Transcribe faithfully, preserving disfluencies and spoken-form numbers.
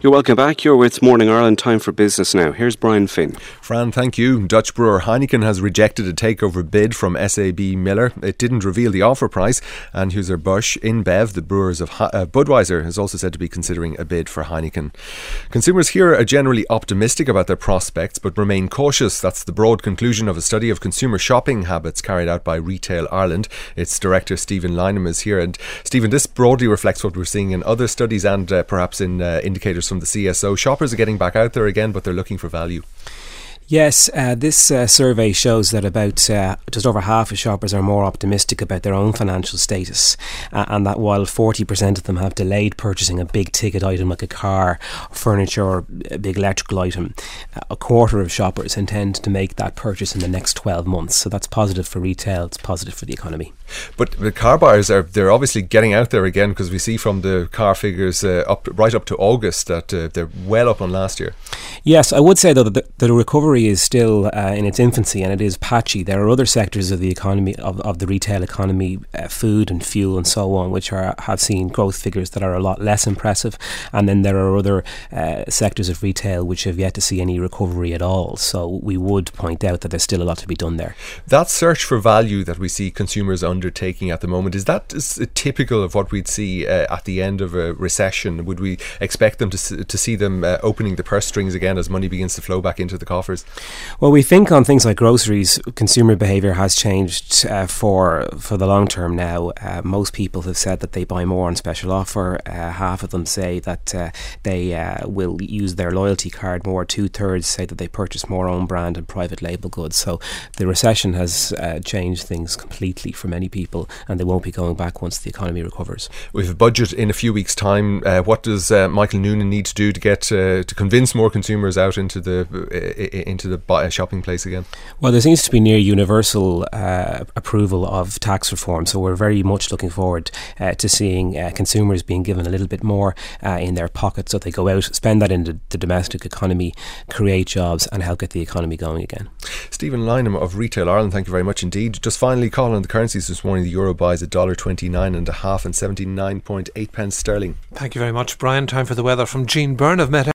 You're welcome back. You're with Morning Ireland. Time for business now. Here's Brian Finn. Fran, thank you. Dutch brewer Heineken has rejected a takeover bid from S A B Miller. It didn't reveal the offer price. Anheuser-Busch InBev, the brewers of uh, Budweiser, is also said to be considering a bid for Heineken. Consumers here are generally optimistic about their prospects, but remain cautious. That's the broad conclusion of a study of consumer shopping habits carried out by Retail Ireland. Its director, Stephen Lynham, is here. And Stephen, this broadly reflects what we're seeing in other studies and uh, perhaps in uh, indicators from the C S O. Shoppers are getting back out there again, but they're looking for value. Yes, uh, this uh, survey shows that about uh, just over half of shoppers are more optimistic about their own financial status, uh, and that while forty percent of them have delayed purchasing a big ticket item like a car, furniture or a big electrical item, uh, a quarter of shoppers intend to make that purchase in the next twelve months. So that's positive for retail, it's positive for the economy. But the car buyers are they're obviously getting out there again, because we see from the car figures uh, up right up to August that uh, they're well up on last year. Yes, I would say though that the, the recovery is still uh, in its infancy and it is patchy. There are other sectors of the economy, of, of the retail economy, uh, food and fuel and so on, which are have seen growth figures that are a lot less impressive, and then there are other uh, sectors of retail which have yet to see any recovery at all. So we would point out that there's still a lot to be done there. That search for value that we see consumers undertaking at the moment, is that is typical of what we'd see uh, at the end of a recession? Would we expect them to to see them uh, opening the purse strings again as money begins to flow back into the coffers? Well, we think on things like groceries, consumer behaviour has changed uh, for for the long term now. Uh, most people have said that they buy more on special offer. Uh, half of them say that uh, they uh, will use their loyalty card more. Two thirds say that they purchase more own brand and private label goods. So the recession has uh, changed things completely for many people, and they won't be going back once the economy recovers. We have a budget in a few weeks' time. Uh, what does uh, Michael Noonan need to do to get uh, to convince more consumers out into the uh, into the buy- shopping place again? Well, there seems to be near universal uh, approval of tax reform, so we're very much looking forward uh, to seeing uh, consumers being given a little bit more uh, in their pockets, so they go out, spend that in the, the domestic economy, create jobs and help get the economy going again. Stephen Lynham of Retail Ireland, thank you very much indeed. Just finally, calling on the currencies this morning, the euro buys a dollar twenty-nine and a half and seventy-nine point eight pence sterling. Thank you very much, Brian. Time for the weather from Gene Byrne of Met